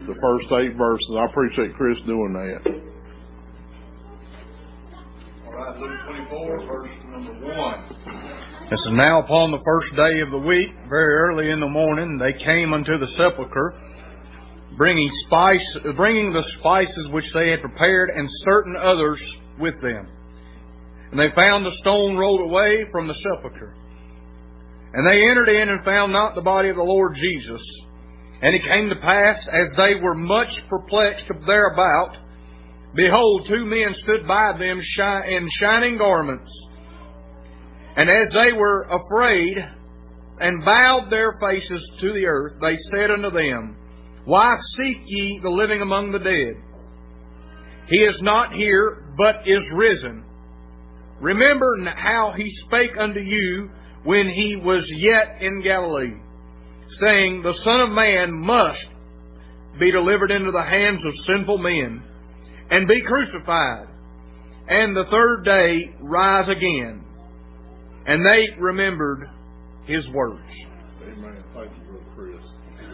the first 8 verses. I appreciate Chris doing that. All right, Luke 24, verse number 1. It says, now upon the first day of the week, very early in the morning, they came unto the sepulchre, bringing the spices which they had prepared, and certain others with them. And they found the stone rolled away from the sepulchre. And they entered in and found not the body of the Lord Jesus. And it came to pass, as they were much perplexed thereabout, behold, 2 men stood by them in shining garments. And as they were afraid and bowed their faces to the earth, they said unto them, why seek ye the living among the dead? He is not here, but is risen. Remember how he spake unto you when he was yet in Galilee, saying, the Son of Man must be delivered into the hands of sinful men, and be crucified, and the third day rise again. And they remembered his words. Amen. Thank you, Brother Chris.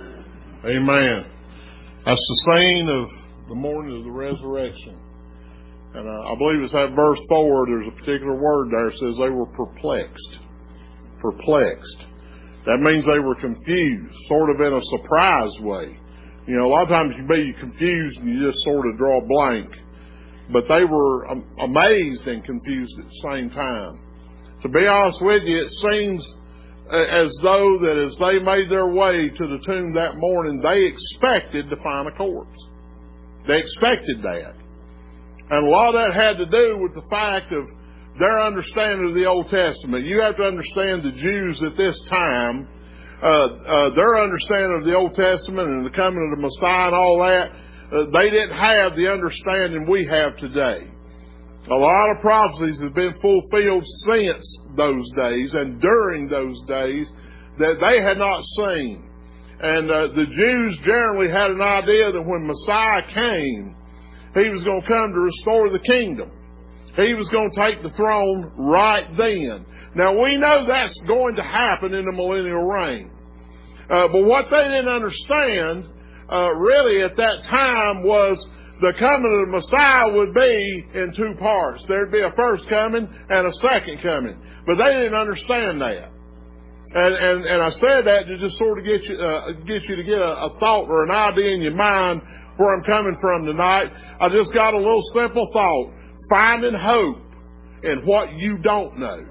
Amen. That's the saying of the morning of the resurrection. And I believe it's that verse 4. There's a particular word there that says they were perplexed. Perplexed. That means they were confused, sort of in a surprise way. You know, a lot of times you be confused and you just sort of draw a blank. But they were amazed and confused at the same time. To be honest with you, it seems as though that as they made their way to the tomb that morning, they expected to find a corpse. They expected that. And a lot of that had to do with the fact of their understanding of the Old Testament. You have to understand the Jews at this time, their understanding of the Old Testament and the coming of the Messiah and all that, they didn't have the understanding we have today. A lot of prophecies have been fulfilled since those days and during those days that they had not seen. And the Jews generally had an idea that when Messiah came, he was going to come to restore the kingdom. He was going to take the throne right then. Now we know that's going to happen in the millennial reign. But what they didn't understand really at that time was the coming of the Messiah would be in 2 parts. There'd be a first coming and a second coming. But they didn't understand that. And I said that to just sort of get you to get a thought or an idea in your mind where I'm coming from tonight. I just got a little simple thought. Finding hope in what you don't know.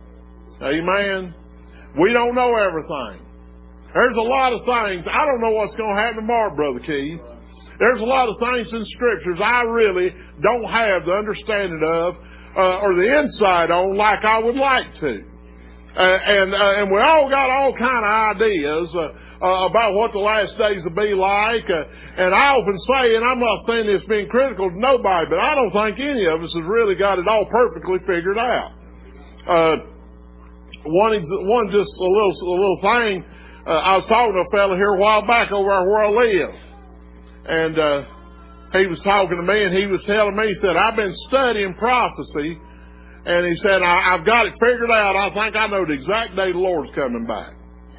Amen. We don't know everything. There's a lot of things. I don't know what's going to happen tomorrow, Brother Keith. There's a lot of things in Scriptures I really don't have the understanding of or the insight on like I would like to. And we all got all kind of ideas about what the last days will be like. And I often say, and I'm not saying this being critical to nobody, but I don't think any of us has really got it all perfectly figured out. One just a little thing. I was talking to a fellow here a while back over where I live. And he was talking to me and he was telling me, he said, I've been studying prophecy. And he said, I've got it figured out. I think I know the exact day the Lord's coming back.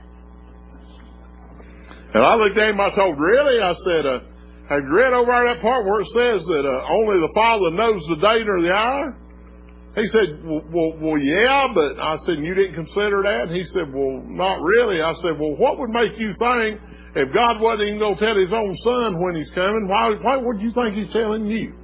And I looked at him, I told, really? I said, have you read over that part where it says that only the Father knows the date or the hour? He said, well, yeah, but I said, you didn't consider that? And he said, well, not really. I said, well, what would make you think if God wasn't even going to tell his own son when he's coming, why would you think he's telling you?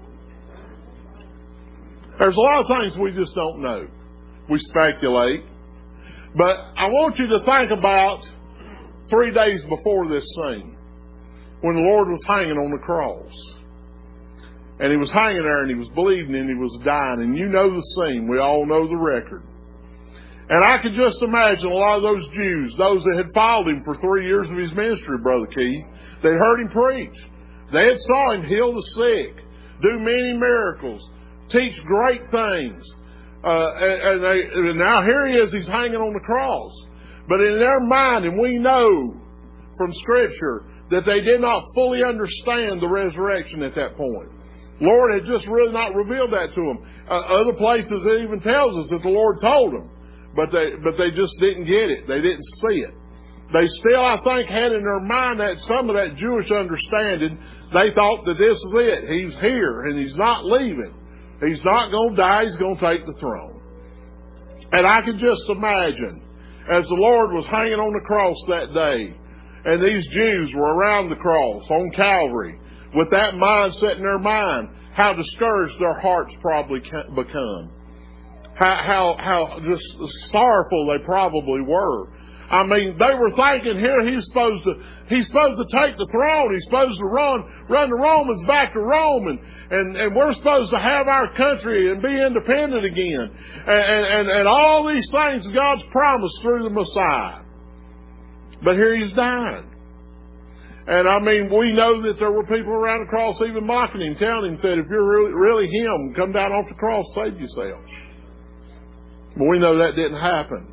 There's a lot of things we just don't know. We speculate. But I want you to think about 3 days before this scene, when the Lord was hanging on the cross. And he was hanging there and he was bleeding and he was dying. And you know the scene. We all know the record. And I could just imagine a lot of those Jews, those that had followed him for 3 years of his ministry, Brother Keith, they'd heard him preach. They had saw him heal the sick, do many miracles, teach great things. And now here he is, he's hanging on the cross. But in their mind, and we know from Scripture, that they did not fully understand the resurrection at that point. Lord had just really not revealed that to them. Other places it even tells us that the Lord told them. But they just didn't get it. They didn't see it. they still, I think, had in their mind that some of that Jewish understanding. They thought that this is it. He's here and he's not leaving. He's not going to die. He's going to take the throne. And I can just imagine as the Lord was hanging on the cross that day and these Jews were around the cross on Calvary with that mindset in their mind, how discouraged their hearts probably become. How just sorrowful they probably were. I mean, they were thinking here he's supposed to take the throne. He's supposed to run the Romans back to Rome, and we're supposed to have our country and be independent again. And all these things God's promised through the Messiah. But here he's dying. And I mean, we know that there were people around the cross even mocking him, telling him, said, if you're really him, come down off the cross, save yourself. But we know that didn't happen.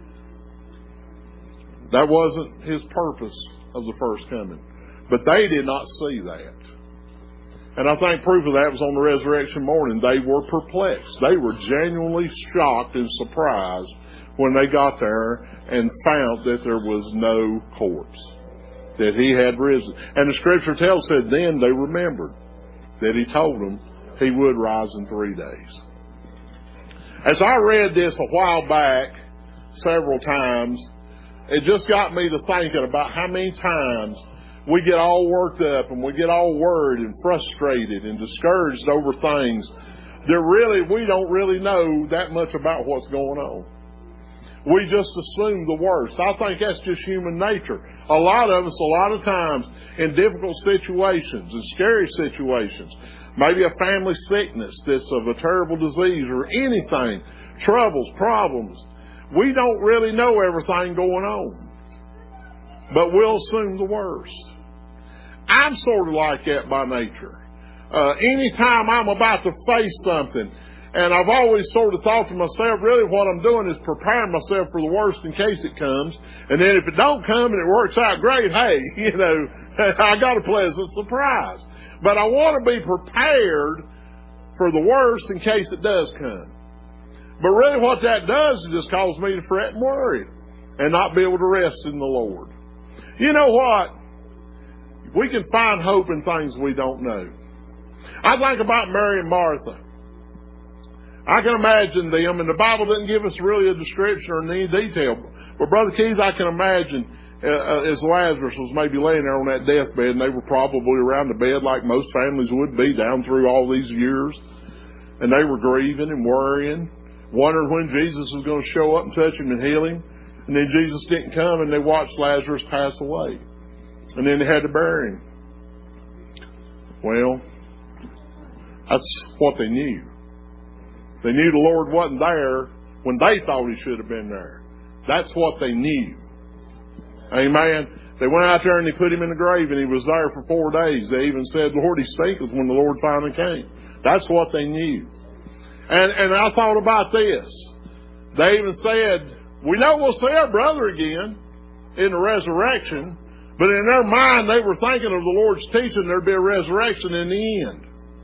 That wasn't his purpose of the first coming. But they did not see that. And I think proof of that was on the resurrection morning. They were perplexed. They were genuinely shocked and surprised when they got there and found that there was no corpse, that he had risen. And the scripture tells that then they remembered that he told them he would rise in 3 days. As I read this a while back, several times, it just got me to thinking about how many times we get all worked up and we get all worried and frustrated and discouraged over things that we don't really know that much about what's going on. We just assume the worst. I think that's just human nature. A lot of us, a lot of times, in difficult situations and scary situations, maybe a family sickness that's of a terrible disease or anything, troubles, problems, we don't really know everything going on. But we'll assume the worst. I'm sort of like that by nature. Anytime I'm about to face something, and I've always sort of thought to myself, really what I'm doing is preparing myself for the worst in case it comes. And then if it don't come and it works out great, hey, I got a pleasant surprise. But I want to be prepared for the worst in case it does come. But really what that does is just cause me to fret and worry and not be able to rest in the Lord. You know what? We can find hope in things we don't know. I think about Mary and Martha. I can imagine them, and the Bible doesn't give us really a description or any detail. But Brother Keys, I can imagine as Lazarus was maybe laying there on that deathbed, and they were probably around the bed like most families would be down through all these years. And they were grieving and worrying, wondering when Jesus was going to show up and touch him and heal him. And then Jesus didn't come, and they watched Lazarus pass away. And then they had to bury him. Well, that's what they knew. They knew the Lord wasn't there when they thought he should have been there. That's what they knew. Amen. They went out there and they put him in the grave, and he was there for 4 days. They even said, Lord, he stinketh, when the Lord finally came. That's what they knew. And I thought about this. They even said, we know we'll see our brother again in the resurrection, but in their mind they were thinking of the Lord's teaching there'd be a resurrection in the end.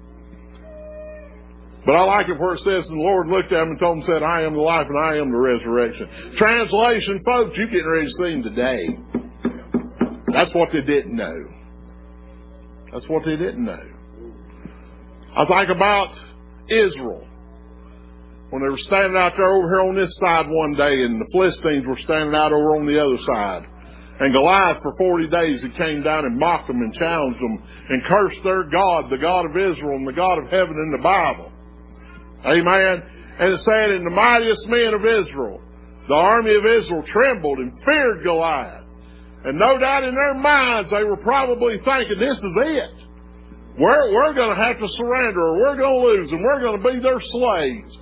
But I like it where it says, and the Lord looked at them and told them, said, I am the life and I am the resurrection. Translation, folks, you're getting ready to see him today. That's what they didn't know. That's what they didn't know. I think about Israel. When they were standing out there over here on this side one day, and the Philistines were standing out over on the other side. And Goliath for 40 days he came down and mocked them and challenged them and cursed their God, the God of Israel and the God of heaven in the Bible. Amen. And it said, and the mightiest men of Israel, the army of Israel, trembled and feared Goliath. And no doubt in their minds they were probably thinking, this is it. We're going to have to surrender, or we're going to lose, and we're going to be their slaves.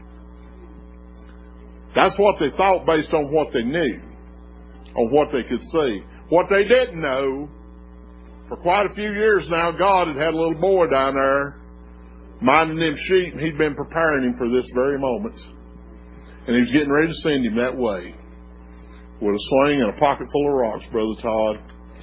That's what they thought based on what they knew, on what they could see. What they didn't know, for quite a few years now, God had a little boy down there minding them sheep, and he'd been preparing him for this very moment. And he was getting ready to send him that way with a sling and a pocket full of rocks, Brother Todd,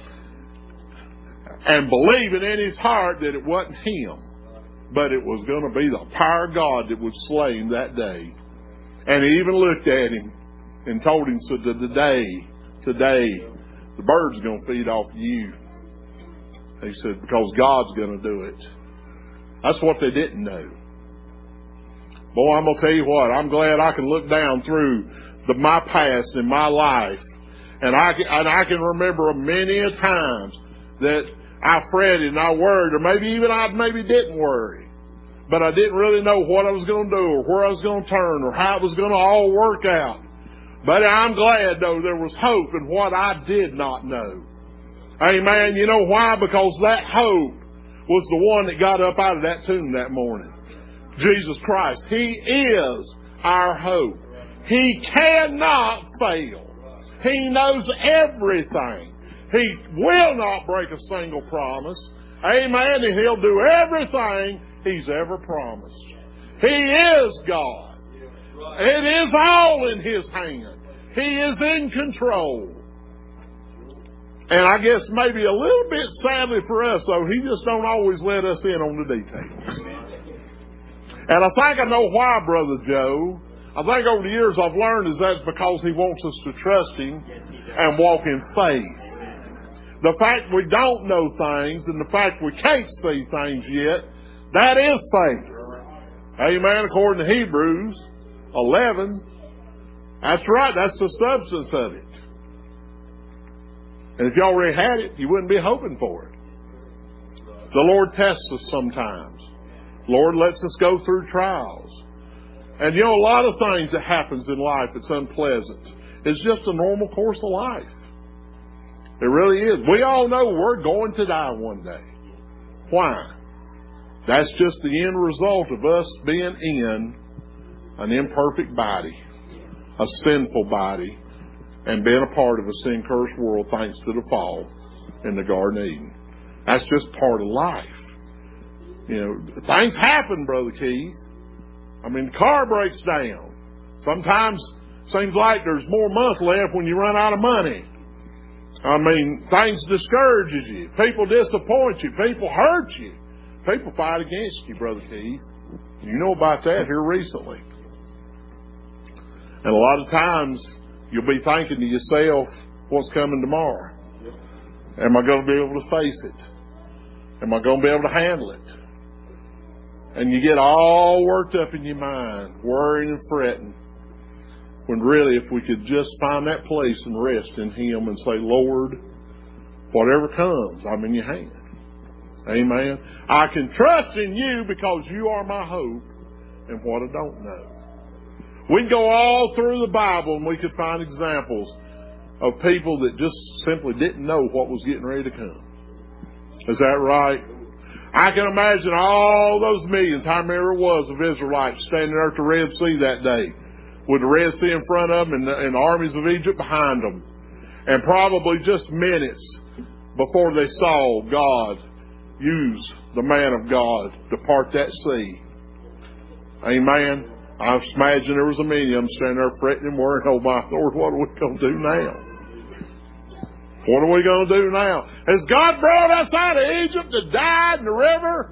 and believing in his heart that it wasn't him, but it was going to be the power of God that would slay him that day. And he even looked at him and told him, so today today the birds are going to feed off you. He said, because God's going to do it. That's what they didn't know. Boy, I'm going to tell you what, I'm glad I can look down through my past in my life. And I can remember many a times that I fretted and I worried, or maybe even I didn't worry. But I didn't really know what I was going to do or where I was going to turn or how it was going to all work out. But I'm glad, though, there was hope in what I did not know. Amen. You know why? Because that hope was the one that got up out of that tomb that morning. Jesus Christ. He is our hope. He cannot fail. He knows everything. He will not break a single promise. Amen. And He'll do everything He's ever promised. He is God. It is all in His hand. He is in control. And I guess maybe a little bit sadly for us, though, He just don't always let us in on the details. And I think I know why, Brother Joe. I think over the years I've learned is that's because He wants us to trust Him and walk in faith. The fact we don't know things and the fact we can't see things yet, that is faith. Amen. According to Hebrews 11, that's right. That's the substance of it. And if you already had it, you wouldn't be hoping for it. The Lord tests us sometimes. The Lord lets us go through trials. And you know, a lot of things that happens in life that's unpleasant. It's just a normal course of life. It really is. We all know we're going to die one day. Why? That's just the end result of us being in an imperfect body, a sinful body, and being a part of a sin-cursed world thanks to the fall in the Garden of Eden. That's just part of life. You know, things happen, Brother Keith. I mean, the car breaks down. Sometimes it seems like there's more month left when you run out of money. I mean, things discourages you. People disappoint you. People hurt you. People fight against you, Brother Keith. You know about that here recently. And a lot of times you'll be thinking to yourself, what's coming tomorrow? Am I going to be able to face it? Am I going to be able to handle it? And you get all worked up in your mind, worrying and fretting. When really, if we could just find that place and rest in Him and say, Lord, whatever comes, I'm in your hand. Amen. I can trust in you because you are my hope and what I don't know. We can go all through the Bible and we could find examples of people that just simply didn't know what was getting ready to come. Is that right? I can imagine all those millions, how many it was, of Israelites standing there at the Red Sea that day, with the Red Sea in front of them and the armies of Egypt behind them. And probably just minutes before they saw God use the man of God to part that sea. Amen. I imagine there was a million of them standing there fretting and worrying, oh my Lord, what are we going to do now? What are we going to do now? Has God brought us out of Egypt to die in the river?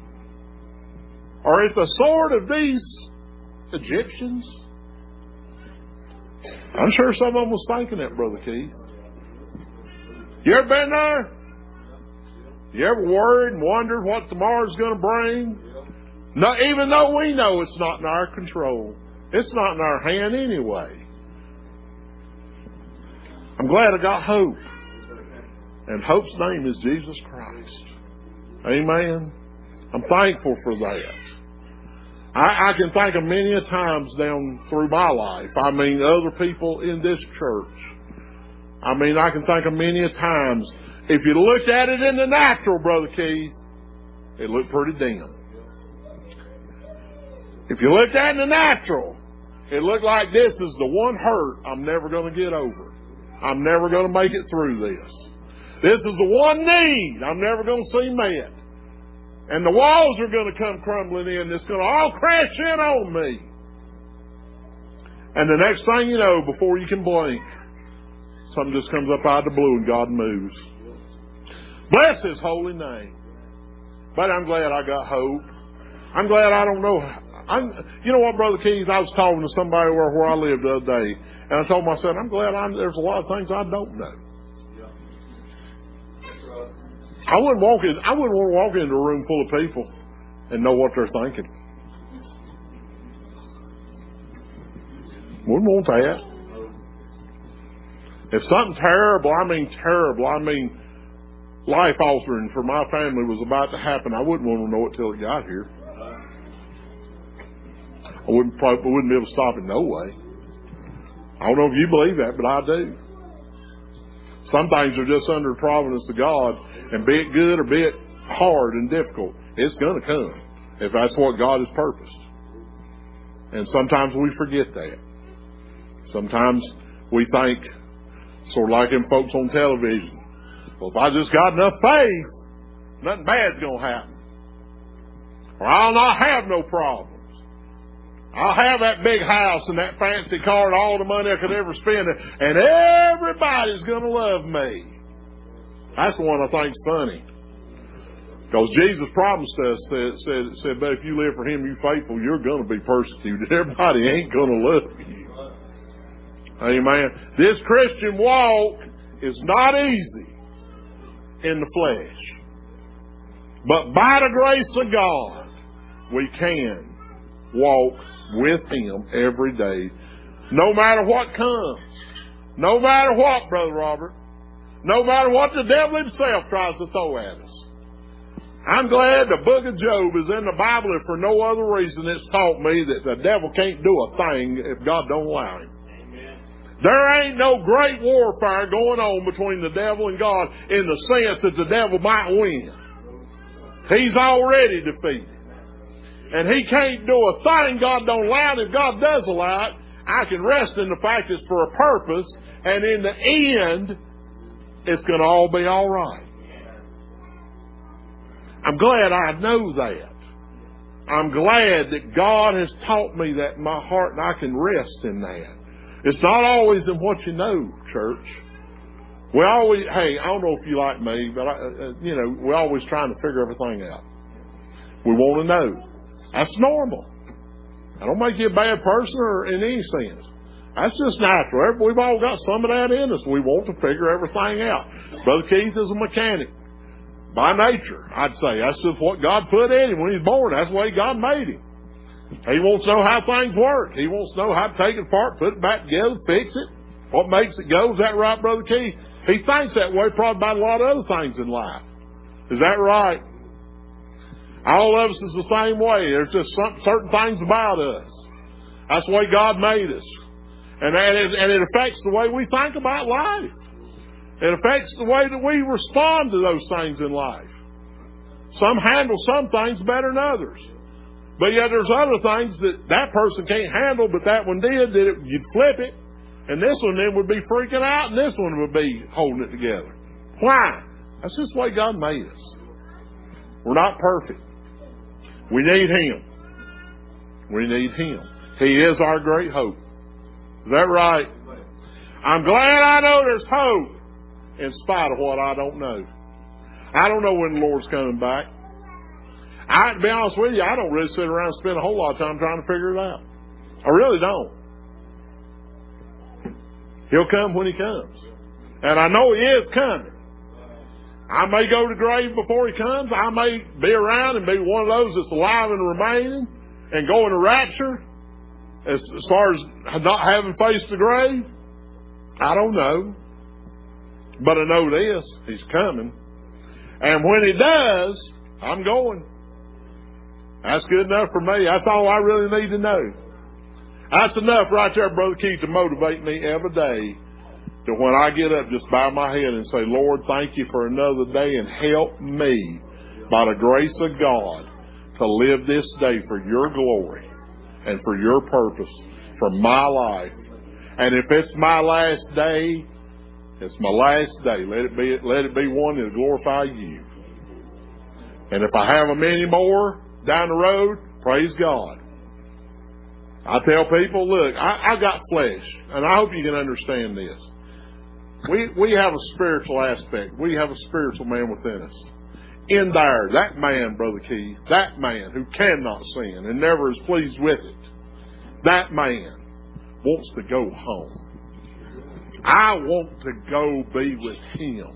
Or at the sword of these Egyptians? I'm sure some of them was thinking that, Brother Keith. You ever been there? You ever worried and wondered what tomorrow's going to bring? No, even though we know it's not in our control. It's not in our hand anyway. I'm glad I got hope. And hope's name is Jesus Christ. Amen. I'm thankful for that. I can think of many a times down through my life. I mean, other people in this church. I mean, I can think of many a times. If you looked at it in the natural, Brother Keith, it looked pretty dim. If you looked at it in the natural, it looked like this is the one hurt I'm never going to get over. I'm never going to make it through this. This is the one need I'm never going to see met. And the walls are going to come crumbling in. It's going to all crash in on me. And the next thing you know, before you can blink, something just comes up out of the blue and God moves. Bless His holy name. But I'm glad I got hope. I'm glad I don't know You know what, Brother Keith? I was talking to somebody where I lived the other day, and I told them, I said, I'm glad there's a lot of things I don't know. I wouldn't want to walk into a room full of people and know what they're thinking. Wouldn't want that. If something terrible, life altering for my family was about to happen, I wouldn't want to know it till it got here. I wouldn't be able to stop it no way. I don't know if you believe that, but I do. Some things are just under the providence of God, and be it good or be it hard and difficult, it's going to come if that's what God has purposed. And sometimes we forget that. Sometimes we think, sort of like them folks on television, well, if I just got enough faith, nothing bad's going to happen. Or I'll not have no problems. I'll have that big house and that fancy car and all the money I could ever spend, and everybody's going to love me. That's the one I think's funny. Because Jesus promised us, said, but if you live for Him, you faithful, you're going to be persecuted. Everybody ain't going to love you. Amen. This Christian walk is not easy in the flesh. But by the grace of God, we can walk with Him every day. No matter what comes. No matter what, Brother Robert. No matter what the devil himself tries to throw at us. I'm glad the book of Job is in the Bible, and for no other reason it's taught me that the devil can't do a thing if God don't allow him. There ain't no great warfare going on between the devil and God in the sense that the devil might win. He's already defeated. And he can't do a thing God don't allow it. If God does allow it, I can rest in the fact it's for a purpose, and in the end, it's going to all be all right. I'm glad I know that. I'm glad that God has taught me that in my heart, and I can rest in that. It's not always in what you know, church. We always, hey, I don't know if you like me, but we're always trying to figure everything out. We want to know. That's normal. I don't make you a bad person or in any sense. That's just natural. We've all got some of that in us. We want to figure everything out. Brother Keith is a mechanic. By nature, I'd say. That's just what God put in him when he was born. That's the way God made him. He wants to know how things work. He wants to know how to take it apart, put it back together, fix it. What makes it go. Is that right, Brother Keith? He thinks that way probably about a lot of other things in life. Is that right? All of us is the same way. There's just certain things about us. That's the way God made us. And it affects the way we think about life. It affects the way that we respond to those things in life. Some handle some things better than others. But yet there's other things that person can't handle, but that one did, you'd flip it. And this one then would be freaking out, and this one would be holding it together. Why? That's just the way God made us. We're not perfect. We need Him. We need Him. He is our great hope. Is that right? I'm glad I know there's hope in spite of what I don't know. I don't know when the Lord's coming back. To be honest with you, I don't really sit around and spend a whole lot of time trying to figure it out. I really don't. He'll come when He comes. And I know He is coming. I may go to the grave before He comes. I may be around and be one of those that's alive and remaining and go in a rapture as far as not having faced the grave. I don't know. But I know this. He's coming. And when He does, I'm going. That's good enough for me. That's all I really need to know. That's enough right there, Brother Keith, to motivate me every day to when I get up, just bow my head and say, Lord, thank You for another day, and help me by the grace of God to live this day for Your glory and for Your purpose for my life. And if it's my last day, it's my last day. Let it be one that'll glorify You. And if I have them any more down the road, praise God. I tell people, look, I got flesh, and I hope you can understand this. We have a spiritual aspect. We have a spiritual man within us. in there, that man, Brother Keith, that man who cannot sin and never is pleased with it, that man wants to go home. I want to go be with him.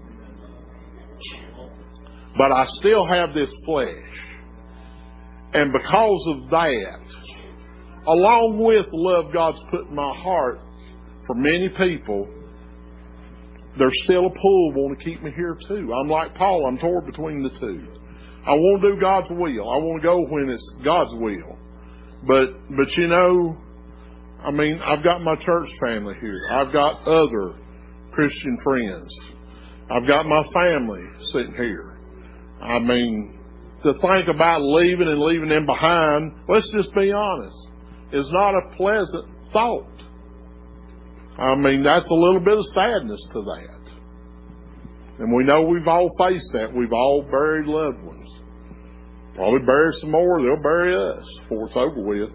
But I still have this flesh. And because of that, along with the love God's put in my heart for many people, there's still a pull want to keep me here too. I'm like Paul, I'm torn between the two. I want to do God's will. I want to go when it's God's will. But you know, I mean, I've got my church family here. I've got other Christian friends. I've got my family sitting here. I mean, to think about leaving and leaving them behind, let's just be honest, is not a pleasant thought. I mean, that's a little bit of sadness to that. And we know we've all faced that. We've all buried loved ones. Probably bury some more. They'll bury us before it's over with.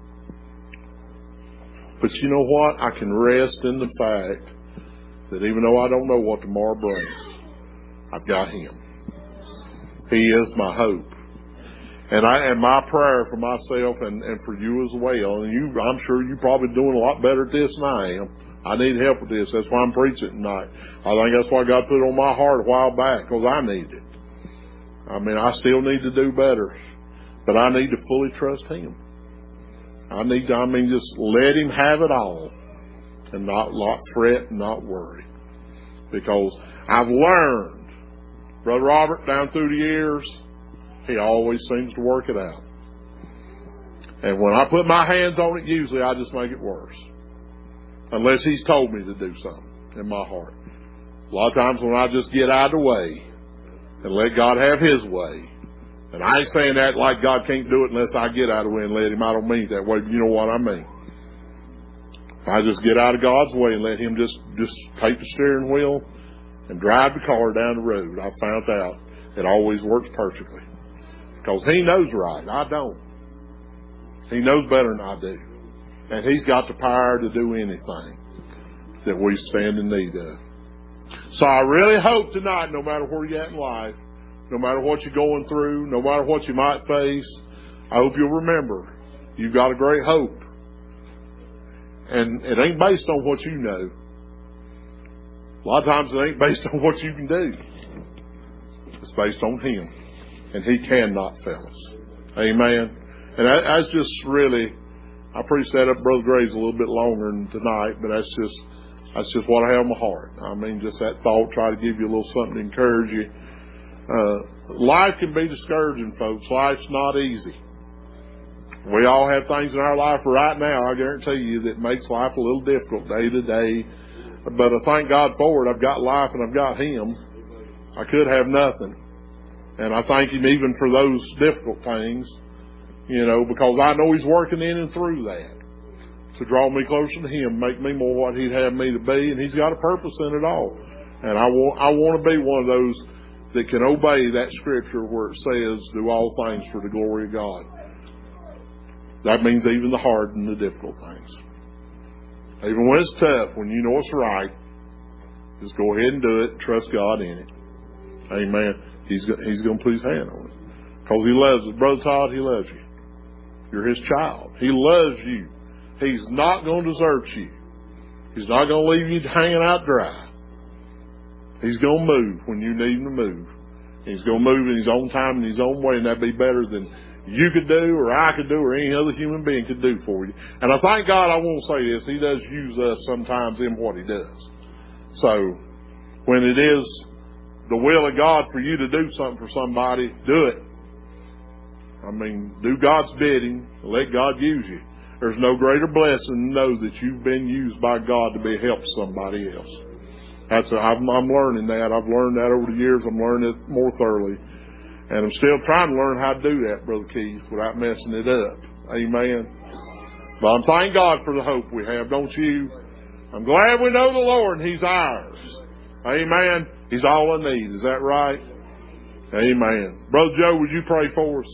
But you know what? I can rest in the fact that even though I don't know what tomorrow brings, I've got Him. He is my hope. And my prayer for myself and for you as well, and I'm sure you're probably doing a lot better at this than I am. I need help with this. That's why I'm preaching tonight. I think that's why God put it on my heart a while back, because I need it. I mean, I still need to do better, but I need to fully trust Him. Just let Him have it all and not fret and not worry. Because I've learned, Brother Robert, down through the years, He always seems to work it out. And when I put my hands on it, usually I just make it worse. Unless He's told me to do something in my heart. A lot of times when I just get out of the way and let God have His way. And I ain't saying that like God can't do it unless I get out of the way and let Him. I don't mean it that way, but you know what I mean. If I just get out of God's way and let Him just take the steering wheel and drive the car down the road, I found out it always works perfectly. Because He knows right. I don't. He knows better than I do. And He's got the power to do anything that we stand in need of. So I really hope tonight, no matter where you're at in life, no matter what you're going through, no matter what you might face, I hope you'll remember you've got a great hope. And it ain't based on what you know. A lot of times it ain't based on what you can do. It's based on Him. And He cannot fail us. Amen. And that's just really, I preached that up Brother Graves a little bit longer than tonight, but that's just what I have in my heart. I mean, just that thought, try to give you a little something to encourage you. Life can be discouraging, folks. Life's not easy. We all have things in our life right now, I guarantee you, that makes life a little difficult day to day. But I thank God for it. I've got life and I've got Him. I could have nothing. And I thank Him even for those difficult things, you know, because I know He's working in and through that to draw me closer to Him, make me more what He'd have me to be, and He's got a purpose in it all. And I want to be one of those that can obey that scripture where it says, do all things for the glory of God. That means even the hard and the difficult things. Even when it's tough, when you know it's right, just go ahead and do it, trust God in it. Amen. He's going to put His hand on it. Because He loves us. Brother Todd, He loves you. You're His child. He loves you. He's not going to desert you. He's not going to leave you hanging out dry. He's going to move when you need Him to move. He's going to move in His own time and His own way, and that'd be better than you could do or I could do or any other human being could do for you. And I thank God, I won't say this, He does use us sometimes in what He does. So when it is the will of God for you to do something for somebody, do it. I mean, do God's bidding and let God use you. There's no greater blessing than know that you've been used by God to be a help to somebody else. I'm learning that. I've learned that over the years. I'm learning it more thoroughly. And I'm still trying to learn how to do that, Brother Keith, without messing it up. Amen. But I'm thanking God for the hope we have, don't you? I'm glad we know the Lord and He's ours. Amen. He's all I need. Is that right? Amen. Brother Joe, would you pray for us?